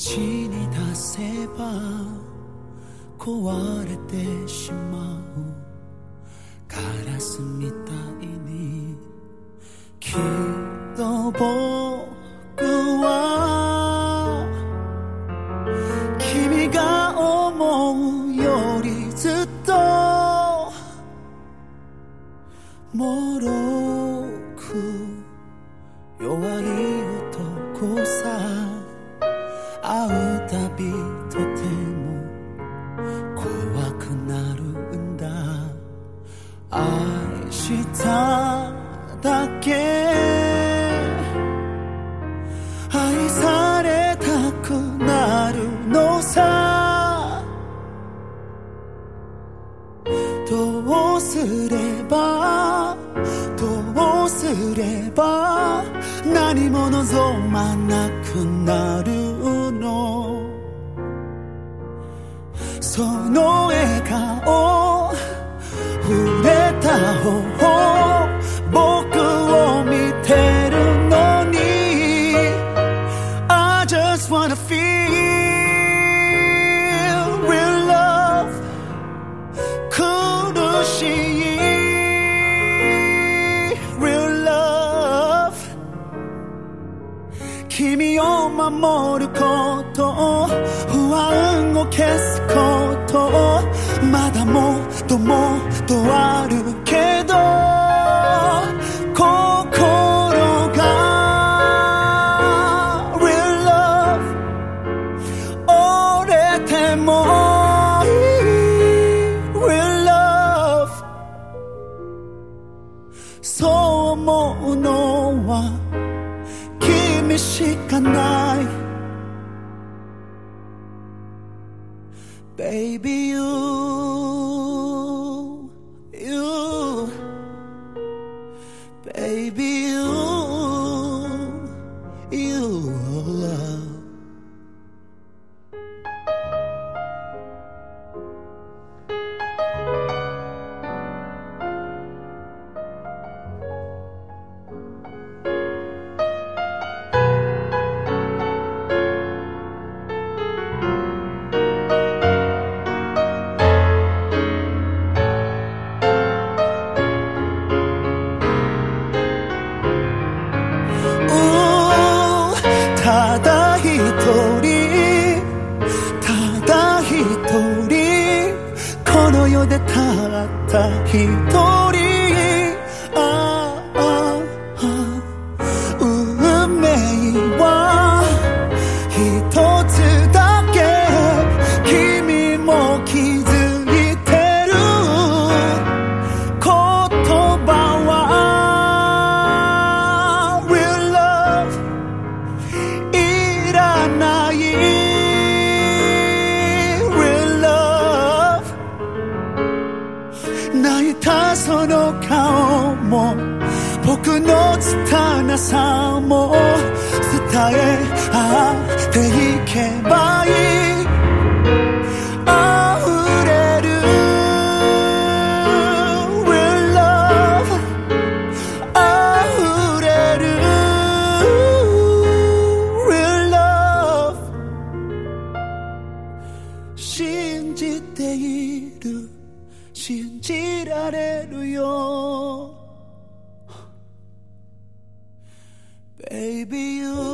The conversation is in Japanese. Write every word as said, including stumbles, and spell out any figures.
口に出せば壊れてしまうガラスみたいに、きっと僕は君が思うよりずっと脆く弱い男さ。会うたびとても怖くなるんだ。愛しただけ愛されたくなるのさ。どうすればどうすれば何も望まなくなるの。その笑顔触れた方僕を見てるのに I just wanna feel real love。 苦しい real love。 君を守ること不安を消すことまだもっともっとあるけど心が real love 折れてもいい real love。 そう思うのは君しかない。 Baby you you Baby you youただ一人ただ一人この世でたった一人ああ運命は一つだけ君も気づいてる言葉は real love いらない real love。 泣いたその顔も僕の拙さも伝え合っていけばいい。溢れる real love 溢れる real love。 信じている信じられるよ Baby you